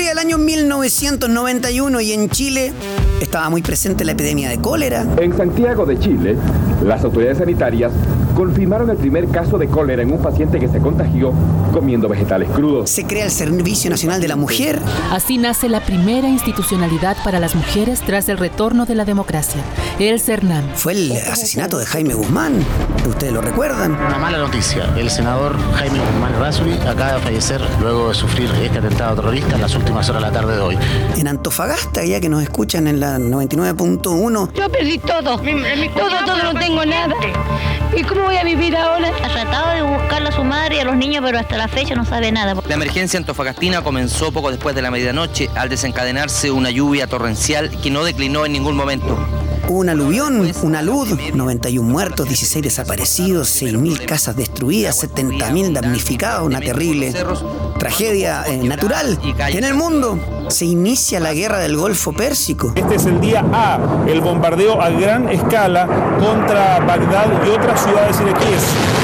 Corría el año 1991 y en Chile estaba muy presente la epidemia de cólera. En Santiago de Chile, las autoridades sanitarias confirmaron el primer caso de cólera en un paciente que se contagió comiendo vegetales crudos. Se crea el Servicio Nacional de la Mujer. Así nace la primera institucionalidad para las mujeres tras el retorno de la democracia, el CERNAM. Fue el asesinato de Jaime Guzmán, ustedes lo recuerdan. Una mala noticia, el senador Jaime Guzmán Errázuriz acaba de fallecer luego de sufrir este atentado terrorista en las últimas horas de la tarde de hoy. En Antofagasta, ya que nos escuchan en la 99.1. Yo perdí todo, todo, no tengo nada. ¿Y cómo voy a vivir ahora? Ha tratado de buscarla a su madre y a los niños, pero hasta la fecha no sabe nada. La emergencia antofagastina comenzó poco después de la medianoche al desencadenarse una lluvia torrencial que no declinó en ningún momento. Un aluvión, una luz, 91 muertos, 16 desaparecidos, 6.000 casas destruidas, 70.000 damnificados, una terrible tragedia natural. Y en el mundo se inicia la guerra del Golfo Pérsico. Este es el día A, el bombardeo a gran escala contra Bagdad y otras ciudades iraquíes.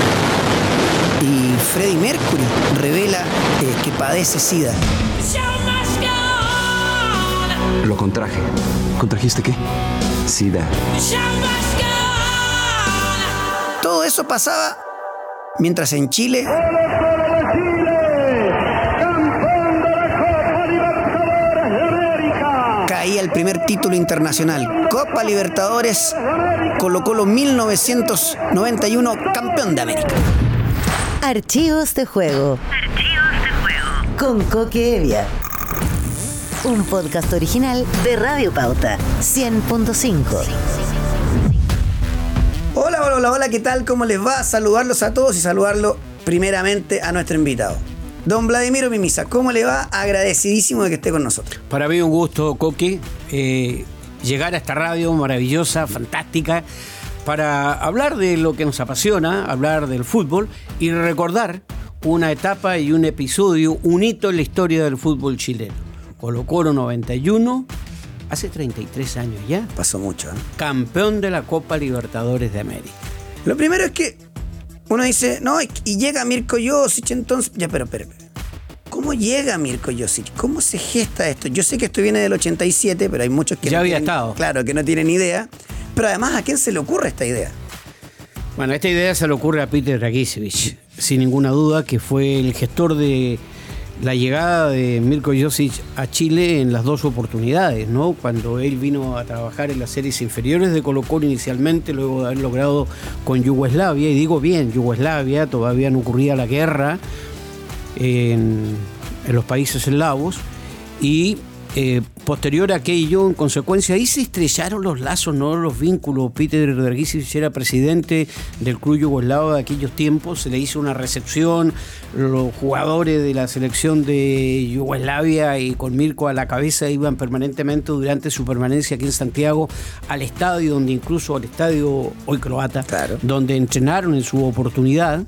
Y Freddie Mercury revela que padece SIDA. Lo contraje. ¿Contrajiste qué? SIDA. Todo eso pasaba mientras en Chile caía el primer título internacional. Copa Libertadores, Colo-Colo 1991, campeón de América. Archivos de juego. Con Coque Evia. Un podcast original de Radio Pauta 100.5. Hola, ¿qué tal? ¿Cómo les va? Saludarlos a todos y saludarlo primeramente a nuestro invitado. Don Vladimiro Mimisa, ¿cómo le va? Agradecidísimo de que esté con nosotros. Para mí un gusto, Coque, llegar a esta radio maravillosa, fantástica, para hablar de lo que nos apasiona, hablar del fútbol y recordar una etapa y un episodio, un hito en la historia del fútbol chileno. Colo-Colo 91, hace 33 años ya. Pasó mucho, ¿eh? Campeón de la Copa Libertadores de América. Lo primero es que uno dice, no, y llega Mirko Josic, entonces... Ya, pero. ¿Cómo llega Mirko Josic? ¿Cómo se gesta esto? Yo sé que esto viene del 87, pero hay muchos que ya no había tienen, estado. Claro, que no tienen idea. Pero además, ¿a quién se le ocurre esta idea? Bueno, esta idea se le ocurre a Peter Dragicevic, sin ninguna duda, que fue el gestor de la llegada de Mirko Josic a Chile en las dos oportunidades, ¿no? Cuando él vino a trabajar en las series inferiores de Colo-Colo inicialmente, luego de haber logrado con Yugoslavia, y digo bien, Yugoslavia, todavía no ocurría la guerra en los países eslavos, y posterior a aquello, en consecuencia, ahí se estrellaron los lazos, no los vínculos. Peter Dragicevic era presidente del club yugoslavo de aquellos tiempos, se le hizo una recepción, los jugadores de la selección de Yugoslavia y con Mirko a la cabeza iban permanentemente durante su permanencia aquí en Santiago al estadio, donde incluso al estadio hoy croata, claro, donde entrenaron en su oportunidad.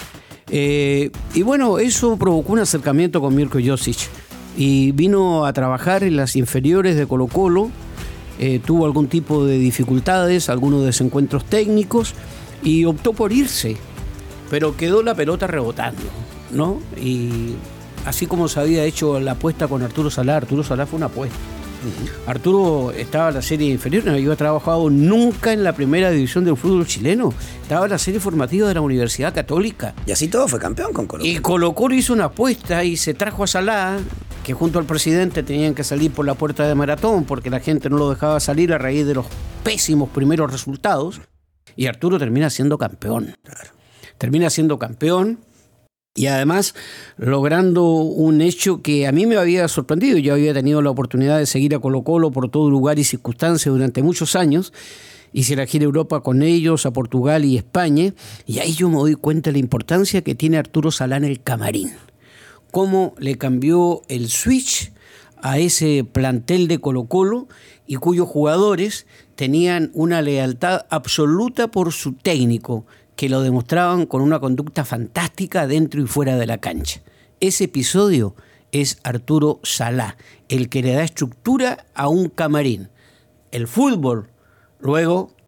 Y bueno, eso provocó un acercamiento con Mirko Josic. Y vino a trabajar en las inferiores de Colo-Colo, tuvo algún tipo de dificultades, algunos desencuentros técnicos y optó por irse, pero quedó la pelota rebotando, ¿no? Y así como se había hecho la apuesta con Arturo Salá fue una apuesta. Arturo estaba en la serie inferior, no había trabajado nunca en la primera división del fútbol chileno, estaba en la serie formativa de la Universidad Católica. Y así todo fue campeón con Colo-Colo. Y Colo-Colo hizo una apuesta y se trajo a Salá, que junto al presidente tenían que salir por la puerta de Maratón porque la gente no lo dejaba salir a raíz de los pésimos primeros resultados, y Arturo termina siendo campeón. Claro. Termina siendo campeón. Y además logrando un hecho que a mí me había sorprendido. Yo había tenido la oportunidad de seguir a Colo-Colo por todo lugar y circunstancia durante muchos años. Hice la gira a Europa con ellos, a Portugal y España. Y ahí yo me doy cuenta de la importancia que tiene Arturo Salá en el camarín. Cómo le cambió el switch a ese plantel de Colo-Colo y cuyos jugadores tenían una lealtad absoluta por su técnico, que lo demostraban con una conducta fantástica dentro y fuera de la cancha. Ese episodio es Arturo Salá, el que le da estructura a un camarín. El fútbol luego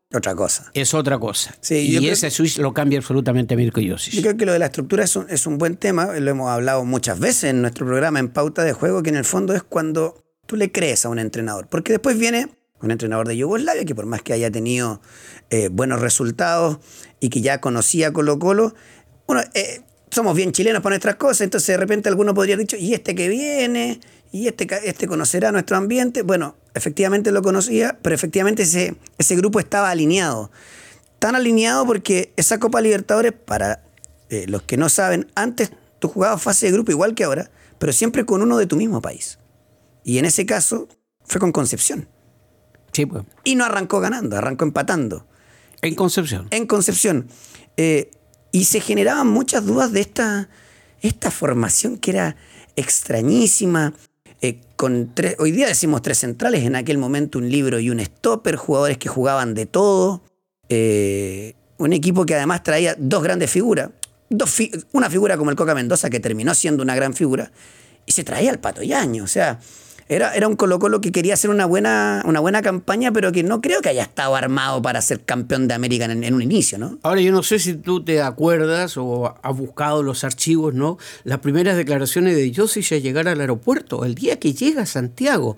otra cosa. Es otra cosa. Sí, y ese switch lo cambia absolutamente Mirko Josic. Yo creo que lo de la estructura es un buen tema, lo hemos hablado muchas veces en nuestro programa en Pauta de Juego, que en el fondo es cuando tú le crees a un entrenador. Porque después viene un entrenador de Yugoslavia que por más que haya tenido buenos resultados y que ya conocía Colo-Colo, bueno, somos bien chilenos para nuestras cosas, entonces de repente alguno podría haber dicho, ¿y este que viene? ¿Y este conocerá nuestro ambiente? Bueno, efectivamente lo conocía, pero efectivamente ese grupo estaba alineado. Tan alineado porque esa Copa Libertadores, para los que no saben, antes tú jugabas fase de grupo igual que ahora, pero siempre con uno de tu mismo país. Y en ese caso fue con Concepción. Sí, pues. Y no arrancó ganando, arrancó empatando. En Concepción. En Concepción. Y se generaban muchas dudas de esta formación que era extrañísima. Hoy día decimos 3 centrales, en aquel momento un libro y un stopper, jugadores que jugaban de todo. Un equipo que además traía 2 grandes figuras. Una figura como el Coca Mendoza, que terminó siendo una gran figura, y se traía al Pato Yaño. O sea, era un Colo-Colo que quería hacer una buena campaña, pero que no creo que haya estado armado para ser campeón de América en un inicio, ¿no? Ahora, yo no sé si tú te acuerdas o has buscado los archivos, ¿no? Las primeras declaraciones de Josic al llegar al aeropuerto, el día que llega a Santiago.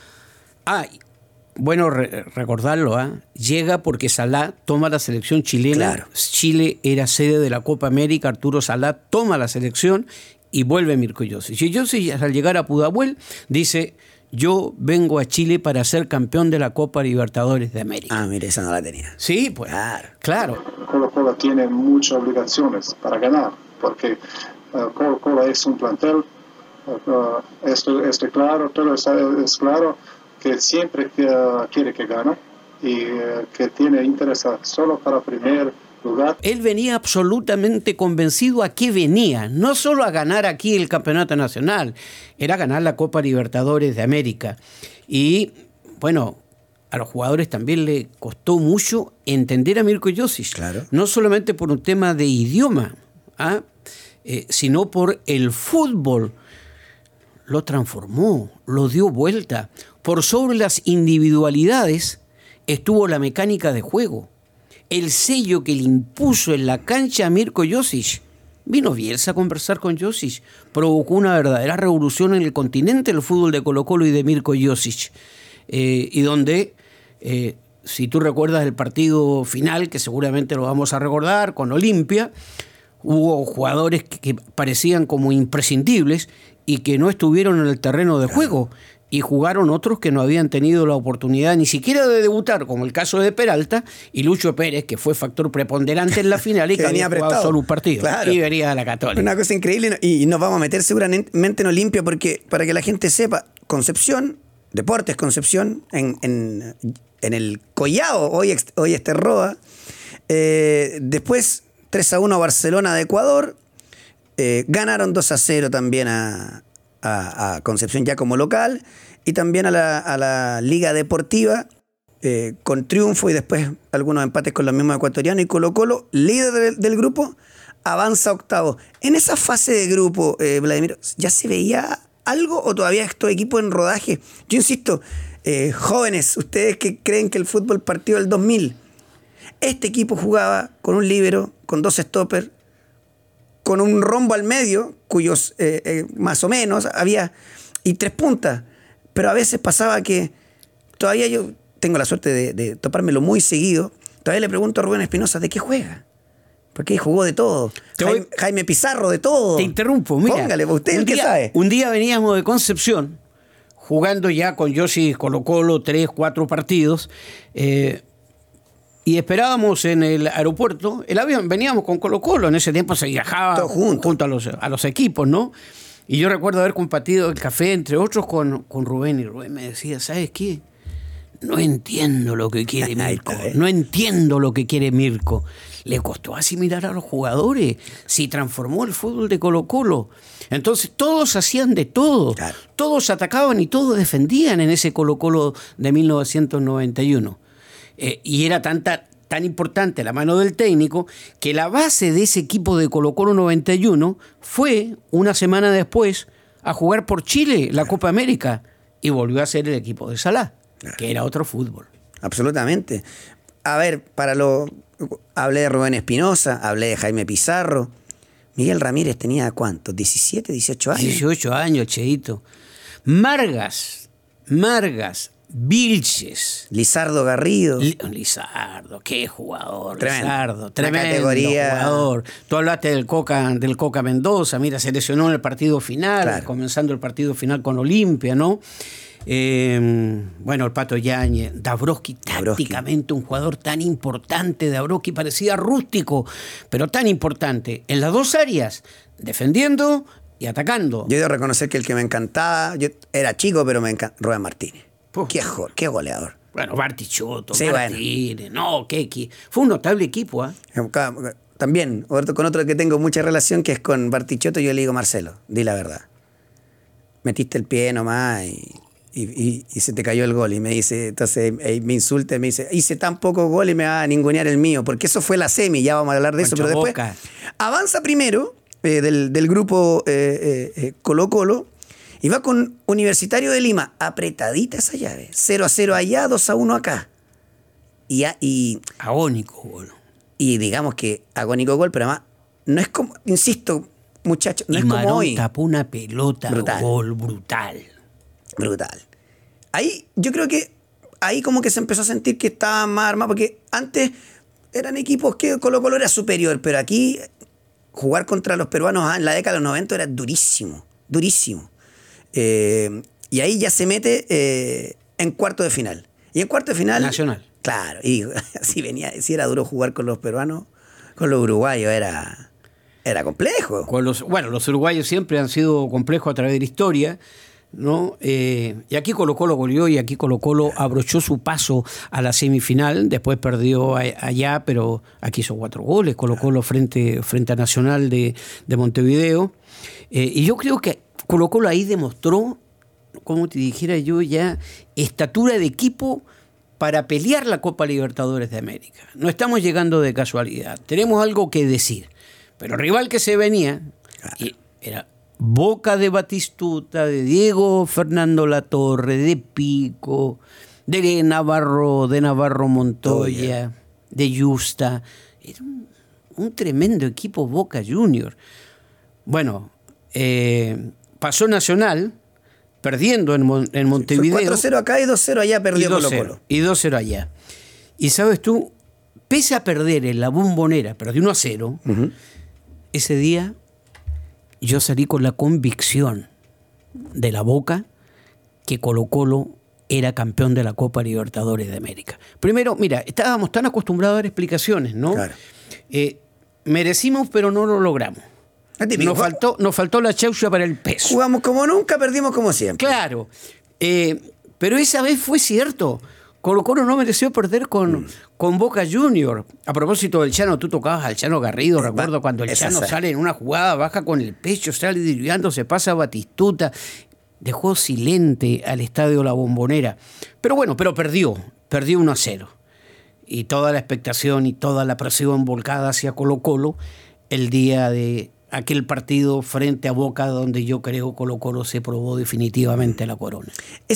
Bueno, recordarlo, llega porque Salá toma la selección chilena. Claro. Chile era sede de la Copa América, Arturo Salá toma la selección y vuelve Mirko Josic. Y Josic, al llegar a Pudahuel, dice, yo vengo a Chile para ser campeón de la Copa Libertadores de América. Mire, esa no la tenía. Sí, pues, claro. Colo-Colo tiene muchas obligaciones para ganar, porque Colo-Colo es un plantel, esto claro, todo es claro, que siempre quiere que gane y que tiene interés solo para primer lugar. Él venía absolutamente convencido a qué venía, no solo a ganar aquí el campeonato nacional, era ganar la Copa Libertadores de América. Y bueno, a los jugadores también le costó mucho entender a Mirko Josic, claro. No solamente por un tema de idioma, sino por el fútbol. Lo transformó, lo dio vuelta. Por sobre las individualidades estuvo la mecánica de juego. El sello que le impuso en la cancha a Mirko Josic. Vino Bielsa a conversar con Josic. Provocó una verdadera revolución en el continente del fútbol de Colo-Colo y de Mirko Josic. Y donde, si tú recuerdas el partido final, que seguramente lo vamos a recordar, con Olimpia, hubo jugadores que parecían como imprescindibles y que no estuvieron en el terreno de juego. Y jugaron otros que no habían tenido la oportunidad ni siquiera de debutar, como el caso de Peralta y Lucho Pérez, que fue factor preponderante en la final y que había jugado solo un partido. Claro. Y venía a la Católica. Una cosa increíble, y nos vamos a meter seguramente en Olimpia, porque para que la gente sepa, Concepción, Deportes Concepción, en el Collao, hoy Esterroa, después 3-1 Barcelona de Ecuador, ganaron 2-0 también a Concepción ya como local, y también a la Liga Deportiva con triunfo y después algunos empates con los mismos ecuatorianos, y Colo-Colo, líder del grupo, avanza a octavo. En esa fase de grupo, Vladimir, ¿ya se veía algo o todavía estos equipos en rodaje? Yo insisto, jóvenes, ustedes que creen que el fútbol partió del 2000, este equipo jugaba con un líbero, con 2 stoppers, con un rombo al medio, cuyos más o menos había, y 3 puntas. Pero a veces pasaba que, todavía yo tengo la suerte de topármelo muy seguido, todavía le pregunto a Rubén Espinosa, ¿de qué juega? Porque jugó de todo. Jaime Pizarro, de todo. Te interrumpo, mira. Póngale, usted el que sabe. Un día veníamos de Concepción, jugando ya con Josic Colo-Colo 3-4 partidos, y esperábamos en el aeropuerto el avión. Veníamos con Colo-Colo, en ese tiempo se viajaba junto a los equipos, ¿no? Y yo recuerdo haber compartido el café, entre otros, con Rubén, y Rubén me decía, ¿sabes qué? No entiendo lo que quiere Mirko, no entiendo lo que quiere Mirko. Le costó asimilar a los jugadores, si transformó el fútbol de Colo-Colo. Entonces todos hacían de todo, claro. Todos atacaban y todos defendían en ese Colo-Colo de 1991. Y era tan importante la mano del técnico que la base de ese equipo de Colo-Colo 91 fue, una semana después, a jugar por Chile la Copa América, y volvió a ser el equipo de Salá, que era otro fútbol. Absolutamente. a ver, hablé de Rubén Espinosa, hablé de Jaime Pizarro. Miguel Ramírez tenía ¿cuánto? ¿17, 18 años? 18 años, Cheito. Margas, Vilches. Lizardo Garrido. Lizardo, qué jugador. Tremendo. Lizardo, tremendo categoría. Jugador. Tú hablaste del Coca Mendoza, mira, se lesionó en el partido final, Claro. comenzando el partido final con Olimpia, ¿no? Bueno, el Pato Yáñez, Dabrowski, tácticamente un jugador tan importante. Dabrowski parecía rústico, pero tan importante en las dos áreas, defendiendo y atacando. Yo debo reconocer que el que me encantaba, yo era chico, pero me encantaba, Rubén Martínez. Qué goleador. Bueno, Bartichotto, Sí, Martínez, no, fue un notable equipo, ¿eh? También, con otro que tengo mucha relación, que es con Bartichotto, yo le digo, Marcelo, di la verdad. Metiste el pie nomás y se te cayó el gol. Y me dice, entonces me insulta y me dice, hice tan pocos goles y me va a ningunear el mío, porque eso fue la semi, ya vamos a hablar de eso, pero después avanza primero del grupo Colo-Colo y va con Universitario de Lima, apretadita esa llave, 0-0 allá, 2-1 acá. Y agónico gol. Y digamos que agónico gol, pero además no es como, insisto, muchachos, no es como hoy. Tapó una pelota, gol brutal. Ahí, yo creo que ahí como que se empezó a sentir que estaba más armado, porque antes eran equipos que Colo-Colo era superior, pero aquí jugar contra los peruanos en la década de los 90 era durísimo. Y ahí ya se mete en cuarto de final. Y en cuarto de final... Nacional. Claro, y si era duro jugar con los peruanos, con los uruguayos era complejo. Los uruguayos siempre han sido complejos a través de la historia, ¿no? Y aquí Colo-Colo goleó y aquí Colo-Colo abrochó su paso a la semifinal. Después perdió allá, pero aquí hizo 4 goles. Colo-Colo frente a Nacional de Montevideo. Y yo creo que Colo-Colo ahí demostró, como te dijera yo ya, estatura de equipo para pelear la Copa Libertadores de América. No estamos llegando de casualidad. Tenemos algo que decir. Pero el rival que se venía era Boca de Batistuta, de Diego Fernando Latorre, de Pico, de Navarro Montoya, de Justa. Era un tremendo equipo Boca Junior. Bueno, pasó Nacional, perdiendo en Montevideo. 4-0 acá y 2-0 allá perdió Colo-Colo. Y 2-0 allá. Y sabes tú, pese a perder en la Bombonera, perdió 1-0, ese día yo salí con la convicción de la Boca que Colo-Colo era campeón de la Copa Libertadores de América. Primero, mira, estábamos tan acostumbrados a dar explicaciones, ¿no? Claro. Merecimos, pero no lo logramos. Nos faltó la chaucha para el peso. Jugamos como nunca, perdimos como siempre. Claro. Pero esa vez fue cierto. Colo-Colo no mereció perder con Boca Junior. A propósito del Chano, tú tocabas al Chano Garrido. Recuerdo cuando el Chano sale en una jugada, baja con el pecho, sale desviando, se pasa a Batistuta. Dejó silente al estadio La Bombonera. Pero bueno, perdió 1-0. Y toda la expectación y toda la presión volcada hacia Colo-Colo el día de aquel partido frente a Boca, donde yo creo Colo-Colo se probó definitivamente la corona.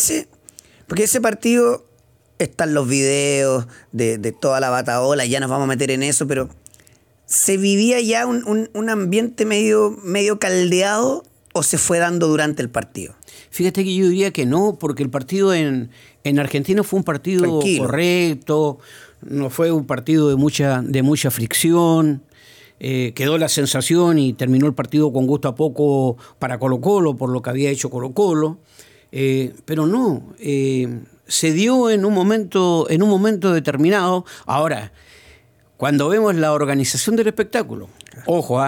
Porque ese partido, están los videos de toda la bataola, ya nos vamos a meter en eso, pero ¿se vivía ya un ambiente medio caldeado o se fue dando durante el partido? Fíjate que yo diría que no, porque el partido en Argentina fue un partido tranquilo, correcto, no fue un partido de mucha fricción. Quedó la sensación y terminó el partido con gusto a poco para Colo-Colo, por lo que había hecho Colo-Colo. Pero no, se dio en un momento determinado. Ahora, cuando vemos la organización del espectáculo, ojo,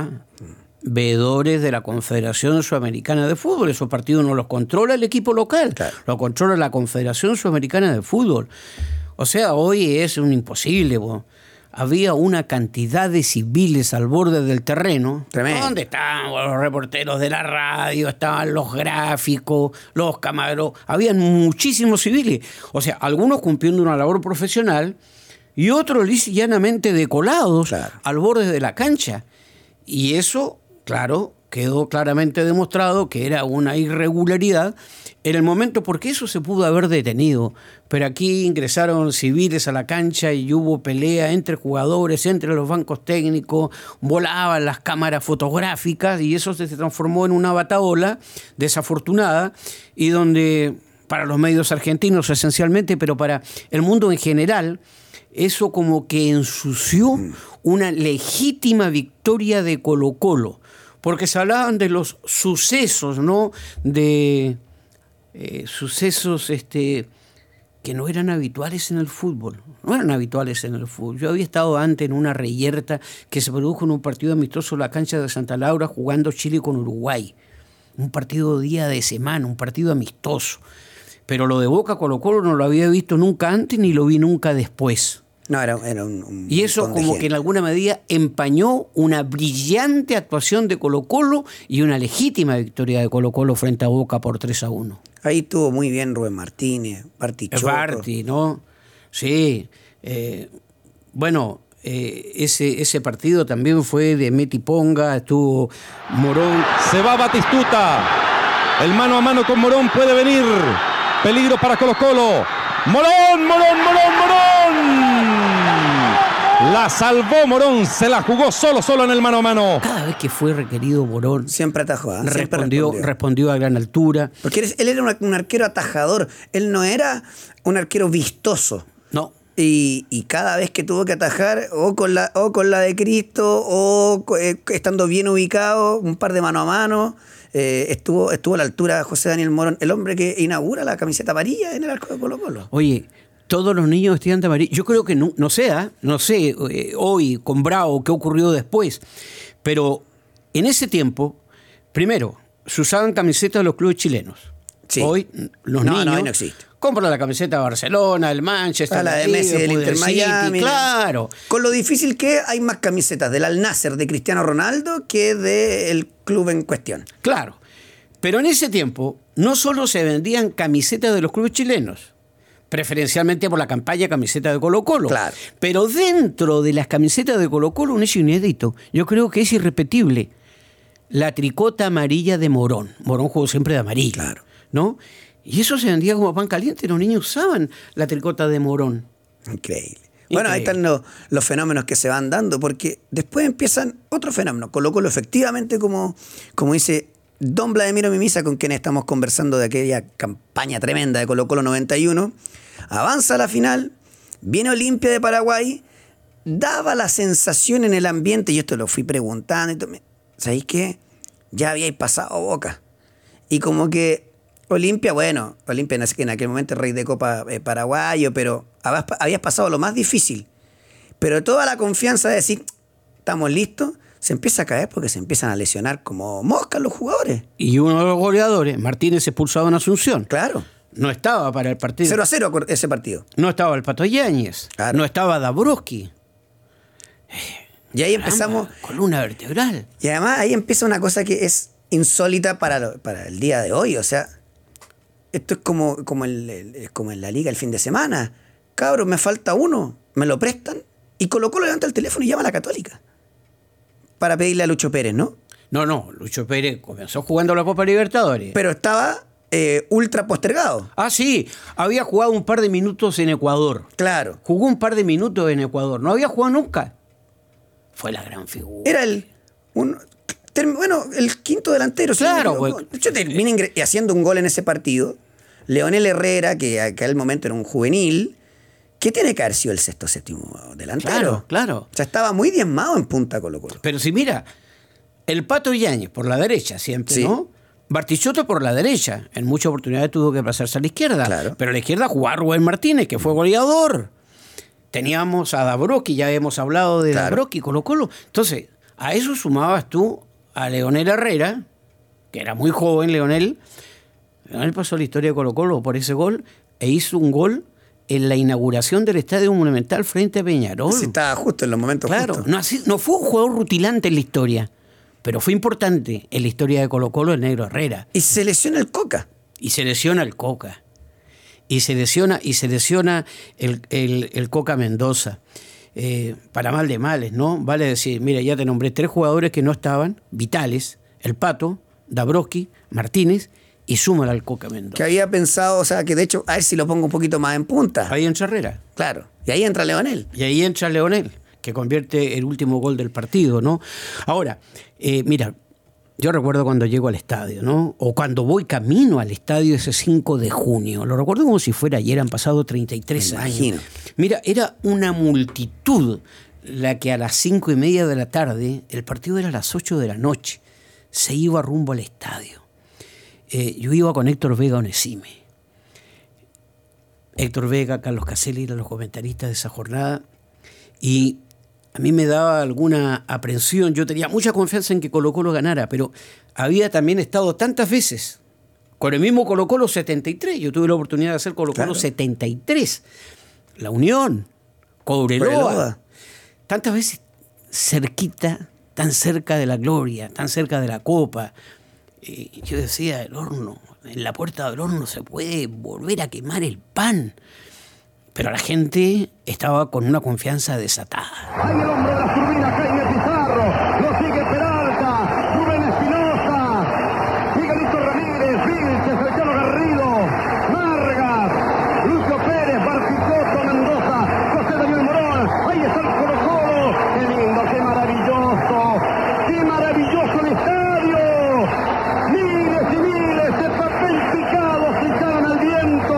veedores de la Confederación Sudamericana de Fútbol, esos partidos no los controla el equipo local, los controla la Confederación Sudamericana de Fútbol. O sea, hoy es un imposible, había una cantidad de civiles al borde del terreno. Tremendo. ¿Dónde estaban los reporteros de la radio? Estaban los gráficos, los camarógrafos. Habían muchísimos civiles. O sea, algunos cumpliendo una labor profesional y otros lisa y llanamente decolados al borde de la cancha. Y eso, claro, quedó claramente demostrado que era una irregularidad en el momento, porque eso se pudo haber detenido. Pero aquí ingresaron civiles a la cancha y hubo pelea entre jugadores, entre los bancos técnicos, volaban las cámaras fotográficas y eso se transformó en una batahola desafortunada y donde, para los medios argentinos esencialmente, pero para el mundo en general, eso como que ensució una legítima victoria de Colo-Colo, porque se hablaban de los sucesos, ¿no? De sucesos que no eran habituales en el fútbol. No eran habituales en el fútbol. Yo había estado antes en una reyerta que se produjo en un partido amistoso en la cancha de Santa Laura jugando Chile con Uruguay. Un partido día de semana, un partido amistoso. Pero lo de Boca Colo-Colo no lo había visto nunca antes ni lo vi nunca después. No, era un y eso como que en alguna medida empañó una brillante actuación de Colo-Colo y una legítima victoria de Colo-Colo frente a Boca por 3-1. Ahí estuvo muy bien Rubén Martínez, Barty Choto. Barty, ¿no? Sí. Ese partido también fue de Meti Ponga, estuvo Morón. Se va Batistuta. El mano a mano con Morón puede venir. Peligro para Colo-Colo. Morón. La salvó Morón, se la jugó solo en el mano a mano. Cada vez que fue requerido Morón, siempre atajó, respondió a gran altura. Porque él era un arquero atajador, él no era un arquero vistoso. No. Y cada vez que tuvo que atajar, o con la de Cristo, o estando bien ubicado, un par de mano a mano, estuvo a la altura José Daniel Morón, el hombre que inaugura la camiseta amarilla en el arco de Colo-Colo. Oye, todos los niños vestían de amarillo. Yo creo que no sé hoy con Bravo qué ocurrió después, pero en ese tiempo, primero, se usaban camisetas de los clubes chilenos. Sí. Hoy los niños no existe. Compran la camiseta de Barcelona, el Manchester, la de Messi, del Inter Miami. Claro. Con lo difícil que hay más camisetas del Al Nassr de Cristiano Ronaldo que del club en cuestión. Claro. Pero en ese tiempo no solo se vendían camisetas de los clubes chilenos, preferencialmente por la campaña camiseta de Colo-Colo. Claro. Pero dentro de las camisetas de Colo-Colo, un hecho inédito, yo creo que es irrepetible, la tricota amarilla de Morón. Morón jugó siempre de amarillo, claro, ¿no? Y eso se vendía como pan caliente, los niños usaban la tricota de Morón. Increíble. Bueno, ahí están los fenómenos que se van dando, porque después empiezan otros fenómenos. Colo-Colo efectivamente, como dice don Vladimiro Mimisa, con quien estamos conversando de aquella campaña tremenda de Colo-Colo 91, avanza a la final, viene Olimpia de Paraguay, daba la sensación en el ambiente, y esto lo fui preguntando, ¿sabéis qué? Ya habíais pasado Boca. Y como que Olimpia en aquel momento rey de Copa paraguayo, pero habías pasado lo más difícil. Pero toda la confianza de decir, estamos listos, se empieza a caer porque se empiezan a lesionar como moscas los jugadores. Y uno de los goleadores, Martínez, expulsado en Asunción. Claro. No estaba para el partido. 0-0 ese partido. No estaba el Pato Yáñez. Claro. No estaba Dabrowski. Y ahí empezamos... Columna vertebral. Y además ahí empieza una cosa que es insólita para el día de hoy. O sea, esto es como en la liga el fin de semana. Cabros, me falta uno, me lo prestan. Y Colo-Colo levanta el teléfono y llama a la Católica para pedirle a Lucho Pérez, ¿no? No, Lucho Pérez comenzó jugando la Copa Libertadores. Pero estaba ultra postergado. Ah, sí, había jugado un par de minutos en Ecuador. Claro. Jugó un par de minutos en Ecuador, no había jugado nunca. Fue la gran figura. Era el quinto delantero. Claro. Yo terminé haciendo un gol en ese partido. Leonel Herrera, que en aquel momento era un juvenil, ¿qué tiene que haber sido el sexto, séptimo delantero? Claro. O sea, estaba muy diezmado en punta Colo-Colo. Pero si mira, el Pato Yáñez por la derecha siempre, sí, ¿no? Bartichotto por la derecha. En muchas oportunidades tuvo que pasarse a la izquierda. Claro. Pero a la izquierda jugaba Rubén Martínez, que fue goleador. Teníamos a Dabrowski, ya hemos hablado de Dabrowski, Colo-Colo. Entonces, a eso sumabas tú a Leonel Herrera, que era muy joven Leonel. Leonel pasó la historia de Colo-Colo por ese gol e hizo un gol en la inauguración del Estadio Monumental frente a Peñarol. Sí, estaba justo en los momentos justos. No fue un jugador rutilante en la historia, pero fue importante en la historia de Colo-Colo el negro Herrera. Y se lesiona el Coca. Y se lesiona el Coca. Y se lesiona el Coca Mendoza. Para mal de males, ¿no? Vale decir, mira, ya te nombré 3 jugadores que no estaban, vitales, El Pato, Dabrowski, Martínez y súmala al Coca Mendoza. Que había pensado, o sea, que de hecho, a ver si lo pongo un poquito más en punta. Ahí entra Herrera. Claro. Y ahí entra Leonel. Que convierte el último gol del partido, ¿no? Ahora, mira, yo recuerdo cuando llego al estadio, ¿no? O cuando voy camino al estadio ese 5 de junio. Lo recuerdo como si fuera ayer, han pasado 33 años. Mira, era una multitud la que a las 5:30 de la tarde, el partido era a las 8 de la noche, se iba rumbo al estadio. Yo iba con Héctor Vega Onesime. Héctor Vega, Carlos Caselli eran los comentaristas de esa jornada. Y a mí me daba alguna aprensión. Yo tenía mucha confianza en que Colo-Colo ganara, pero había también estado tantas veces con el mismo Colo-Colo 73. Yo tuve la oportunidad de hacer Colo-Colo 73. La Unión, Cobreloa. Tantas veces cerquita, tan cerca de la gloria, tan cerca de la copa. Yo decía, el horno, en la puerta del horno se puede volver a quemar el pan. Pero la gente estaba con una confianza desatada. Hay el hombre de la turbina, Jaime Pizarro. Lo sigue Peralta, Rubén Espinosa. Sigue Lito Ramírez, Vilches, el Chano Garrido, Vargas, Lucio Pérez, Barticoto, Mendoza, José Daniel Morón. Ahí está el Colo-Colo. Qué lindo, qué maravilloso. Qué maravilloso el estadio. Miles y miles de papel picado se echaron al viento.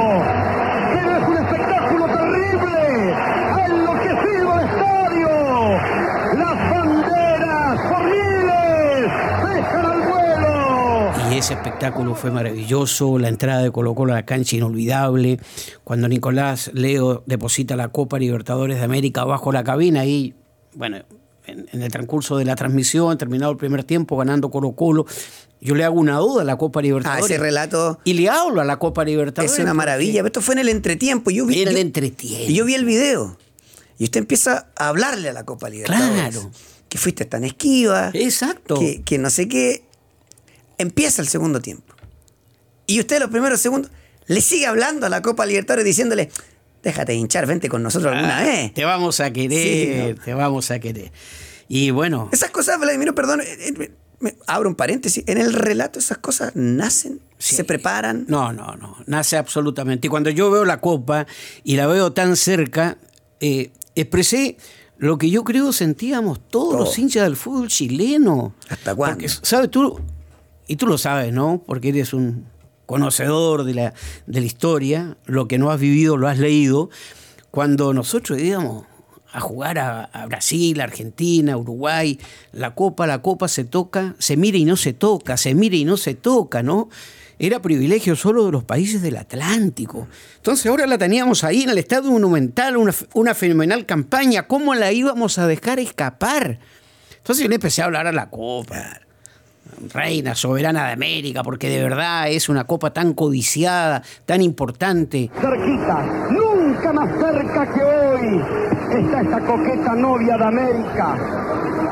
Ese espectáculo fue maravilloso, la entrada de Colo-Colo a la cancha inolvidable, cuando Nicolás Leo deposita la Copa Libertadores de América bajo la cabina y, bueno, en el transcurso de la transmisión, terminado el primer tiempo, ganando Colo-Colo, yo le hago una duda a la Copa Libertadores. Ese relato. Y le hablo a la Copa Libertadores. Es una maravilla, pero esto fue en el entretiempo. En el entretiempo. Y yo vi el video. Y usted empieza a hablarle a la Copa Libertadores. Claro. Que fuiste tan esquiva. Exacto. Que no sé qué. Empieza el segundo tiempo. Y usted los primeros segundos le sigue hablando a la Copa Libertadores diciéndole, déjate hinchar, vente con nosotros alguna vez. Te vamos a querer, sí, ¿no? Te vamos a querer. Y bueno. Esas cosas, Vladimiro, perdón, me abro un paréntesis. En el relato esas cosas nacen, sí. Se preparan. No, nace absolutamente. Y cuando yo veo la Copa y la veo tan cerca, expresé lo que yo creo sentíamos todos los hinchas del fútbol chileno. ¿Hasta cuándo? Porque, ¿sabes tú? Y tú lo sabes, ¿no? Porque eres un conocedor de la historia, lo que no has vivido lo has leído. Cuando nosotros íbamos a jugar a Brasil, a Argentina, a Uruguay, la copa se toca, se mira y no se toca, se mira y no se toca, ¿no? Era privilegio solo de los países del Atlántico. Entonces ahora la teníamos ahí en el Estadio Monumental, una fenomenal campaña. ¿Cómo la íbamos a dejar escapar? Entonces yo le empecé a hablar a la Copa. Reina, soberana de América, porque de verdad es una copa tan codiciada, tan importante. Cerquita, nunca más cerca que hoy, está esta coqueta novia de América.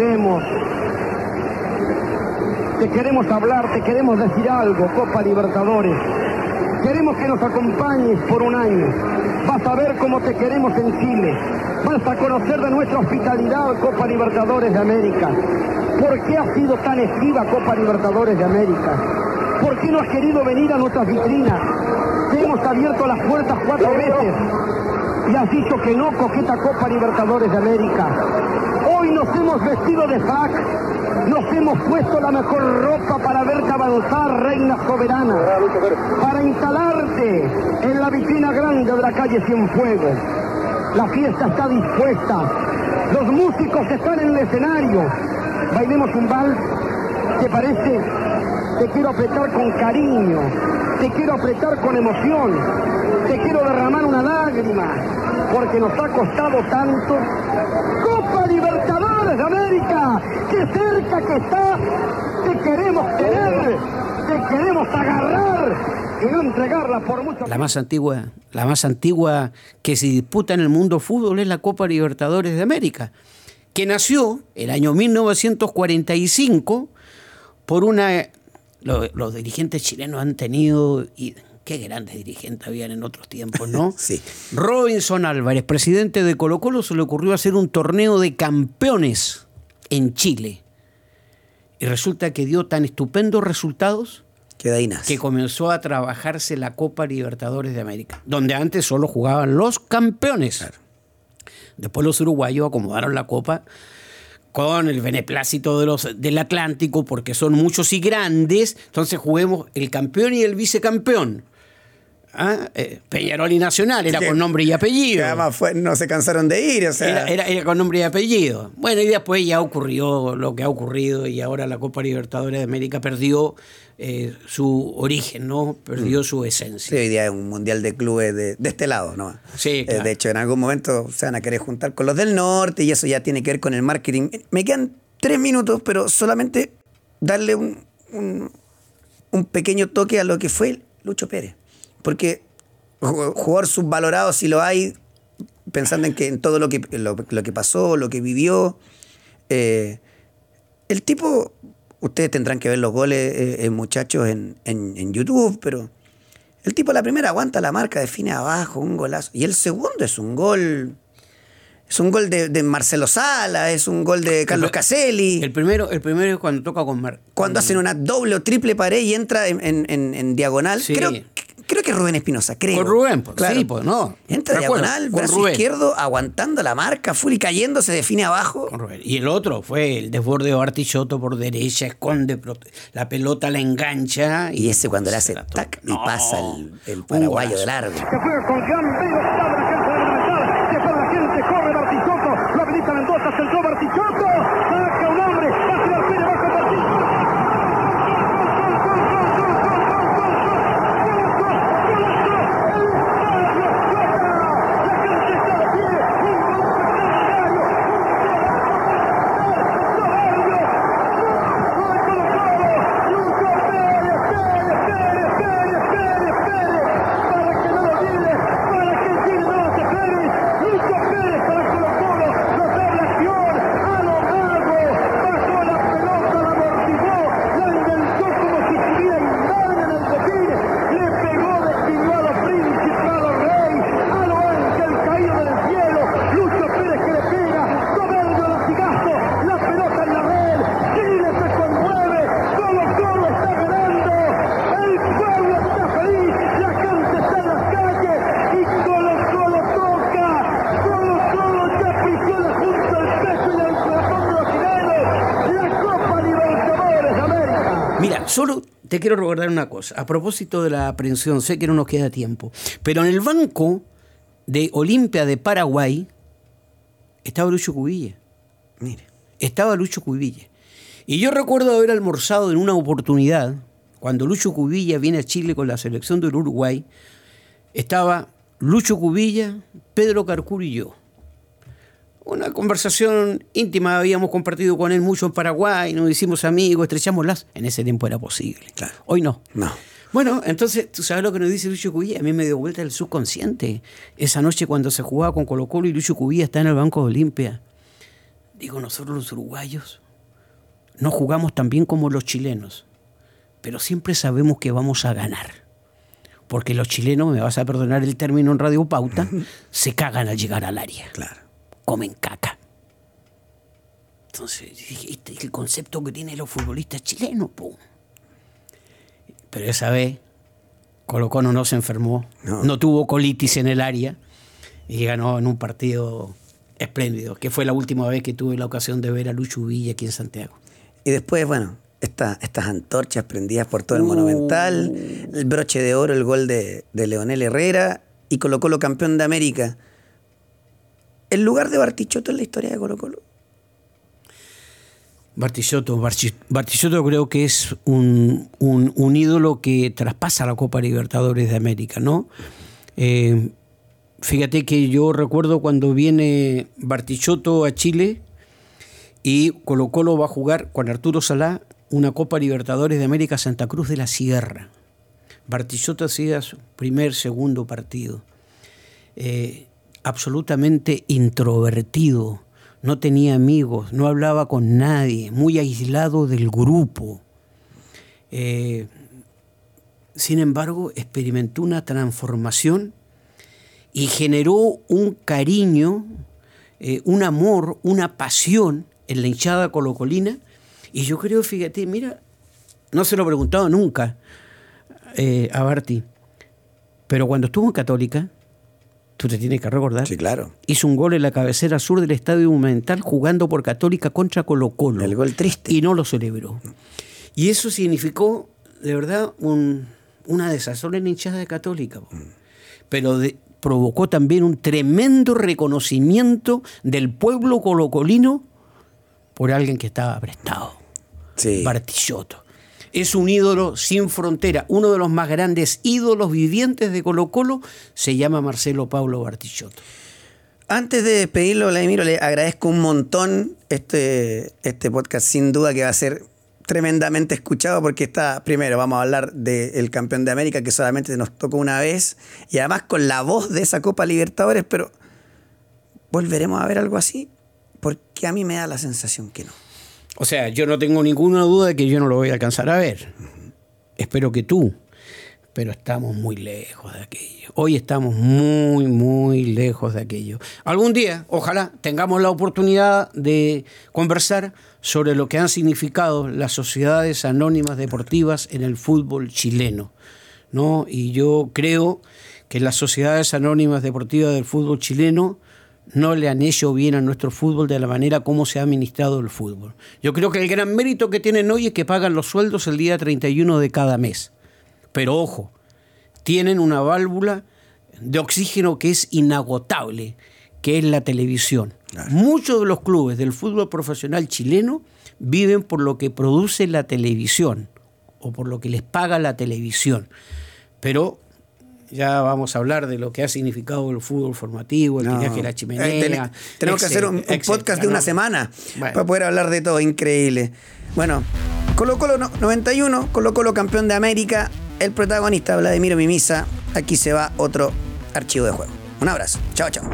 Te queremos hablar, te queremos decir algo, Copa Libertadores. Queremos que nos acompañes por un año. Vas a ver cómo te queremos en Chile. Vas a conocer de nuestra hospitalidad, Copa Libertadores de América. ¿Por qué has sido tan esquiva, Copa Libertadores de América? ¿Por qué no has querido venir a nuestras vitrinas? Te hemos abierto las puertas 4 veces y has dicho que no, coqueta Copa Libertadores de América. Hoy nos hemos vestido de frac, nos hemos puesto la mejor ropa para verte avanzar, reina soberana, para instalarte en la vitrina grande de la calle Cienfuegos. La fiesta está dispuesta, los músicos están en el escenario. Bailemos un vals, ¿te parece? Te quiero apretar con cariño, te quiero apretar con emoción, te quiero derramar una lágrima, porque nos ha costado tanto. ¡Copa Libertadores de América! ¡Qué cerca que está! ¡Te queremos tener! ¡Te queremos agarrar! Y no entregarla por mucho. La más antigua que se disputa en el mundo fútbol es la Copa Libertadores de América, que nació el año 1945 por una... Los dirigentes chilenos han tenido... Y qué grandes dirigentes habían en otros tiempos, ¿no? Sí. Robinson Álvarez, presidente de Colo-Colo, se le ocurrió hacer un torneo de campeones en Chile. Y resulta que dio tan estupendos resultados que de ahí nace. Que comenzó a trabajarse la Copa Libertadores de América, donde antes solo jugaban los campeones. Claro. Después los uruguayos acomodaron la Copa con el beneplácito del Atlántico, porque son muchos y grandes, entonces juguemos el campeón y el vicecampeón. Peñarol y Nacional, era con nombre y apellido. Además no se cansaron de ir, o sea. Era con nombre y apellido. Bueno, y después ya ocurrió lo que ha ocurrido y ahora la Copa Libertadores de América perdió su origen, ¿no? Perdió su esencia. Sí, hoy día es un mundial de clubes de este lado, ¿no? Sí, claro. De hecho, en algún momento se van a querer juntar con los del norte y eso ya tiene que ver con el marketing. Me quedan 3 minutos, pero solamente darle un pequeño toque a lo que fue Lucho Pérez. Porque jugador subvalorado, si lo hay, pensando en todo lo que pasó, lo que vivió, el tipo, ustedes tendrán que ver los goles, muchachos, en YouTube, pero el tipo la primera aguanta la marca, define abajo, un golazo, y el segundo es un gol de Marcelo Sala, es un gol de Carlos Caselli. El primero es cuando toca con cuando hacen una doble o triple pared y entra en diagonal. Sí. Creo que Rubén Espinosa, creo. Con Rubén, pues, claro. Sí, pues no. Entra diagonal, brazo izquierdo, aguantando la marca, full y cayendo, se define abajo. Con Rubén. Y el otro fue el desborde de Bartichotto por derecha, esconde la pelota, la engancha. Y ese cuando le hace tac y pasa el paraguayo de largo. Que juega con gran velocidad de la gente de Monumental. Que para la gente corre Bartichotto. Lo habilita Mendoza, centró Bartichotto. Saca un hombre, va a tirar Pérez, va a compartir. Solo te quiero recordar una cosa. A propósito de la aprehensión, sé que no nos queda tiempo, pero en el banco de Olimpia de Paraguay estaba Lucho Cubilla. Mire. Estaba Lucho Cubilla. Y yo recuerdo haber almorzado en una oportunidad, cuando Lucho Cubilla viene a Chile con la selección del Uruguay, estaba Lucho Cubilla, Pedro Carcur y yo. Una conversación íntima, habíamos compartido con él mucho en Paraguay, nos hicimos amigos, estrechamos lazos. En ese tiempo era posible. Claro. Hoy no. No. Bueno, entonces, ¿tú sabes lo que nos dice Lucho Cubilla? A mí me dio vuelta el subconsciente. Esa noche cuando se jugaba con Colo-Colo y Lucho Cubilla está en el banco de Olimpia. Digo, nosotros los uruguayos no jugamos tan bien como los chilenos, pero siempre sabemos que vamos a ganar. Porque los chilenos, me vas a perdonar el término en Radio Pauta, se cagan al llegar al área. Claro. Comen caca. Entonces, dije, este es el concepto que tienen los futbolistas chilenos, po. Pero esa vez, Colo-Colo no se enfermó, no tuvo colitis en el área y ganó en un partido espléndido, que fue la última vez que tuve la ocasión de ver a Lucho Villa aquí en Santiago. Y después, bueno, estas antorchas prendidas por todo el Monumental, el broche de oro, el gol de Leonel Herrera y Colo-Colo campeón de América. ¿El lugar de Bartichotto en la historia de Colo-Colo? Bartichotto creo que es un ídolo que traspasa la Copa Libertadores de América, ¿no? Fíjate que yo recuerdo cuando viene Bartichotto a Chile y Colo-Colo va a jugar con Arturo Salá una Copa Libertadores de América Santa Cruz de la Sierra. Bartichotto hacía su segundo partido. Absolutamente introvertido, no tenía amigos, no hablaba con nadie, muy aislado del grupo. Sin embargo, experimentó una transformación y generó un cariño, un amor, una pasión en la hinchada colocolina, Y yo creo, fíjate, mira, no se lo he preguntado nunca a Barty, pero cuando estuvo en Católica, tú te tienes que recordar. Sí, claro. Hizo un gol en la cabecera sur del Estadio Monumental jugando por Católica contra Colo-Colo. El gol triste. Y no lo celebró. Y eso significó, de verdad, una desazón en la hinchada de Católica. Pero provocó también un tremendo reconocimiento del pueblo colocolino por alguien que estaba prestado. Sí. Bartichotto. Es un ídolo sin frontera. Uno de los más grandes ídolos vivientes de Colo-Colo se llama Marcelo Paulo Bartichotto. Antes de despedirlo, Vladimiro, le agradezco un montón este podcast. Sin duda que va a ser tremendamente escuchado porque primero vamos a hablar del campeón de América que solamente nos tocó una vez y además con la voz de esa Copa Libertadores, pero ¿volveremos a ver algo así? Porque a mí me da la sensación que no. O sea, yo no tengo ninguna duda de que yo no lo voy a alcanzar a ver. Espero que tú. Pero estamos muy lejos de aquello. Hoy estamos muy, muy lejos de aquello. Algún día, ojalá, tengamos la oportunidad de conversar sobre lo que han significado las sociedades anónimas deportivas en el fútbol chileno, ¿no? Y yo creo que las sociedades anónimas deportivas del fútbol chileno no le han hecho bien a nuestro fútbol de la manera como se ha administrado el fútbol. Yo creo que el gran mérito que tienen hoy es que pagan los sueldos el día 31 de cada mes. Pero ojo, tienen una válvula de oxígeno que es inagotable, que es la televisión. Claro. Muchos de los clubes del fútbol profesional chileno viven por lo que produce la televisión o por lo que les paga la televisión. Pero ya vamos a hablar de lo que ha significado el fútbol formativo, el tiraje de la chimenea. Tenemos que hacer un podcast de una semana para poder hablar de todo. Increíble. Bueno, Colo-Colo 91, Colo-Colo campeón de América, el protagonista Vladimiro Mimisa. Aquí se va otro archivo de juego. Un abrazo. Chao, chao.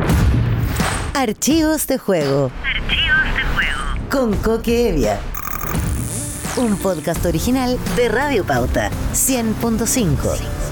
Archivos de juego. Archivos de juego. Con Coque Evia. Un podcast original de Radio Pauta 100.5.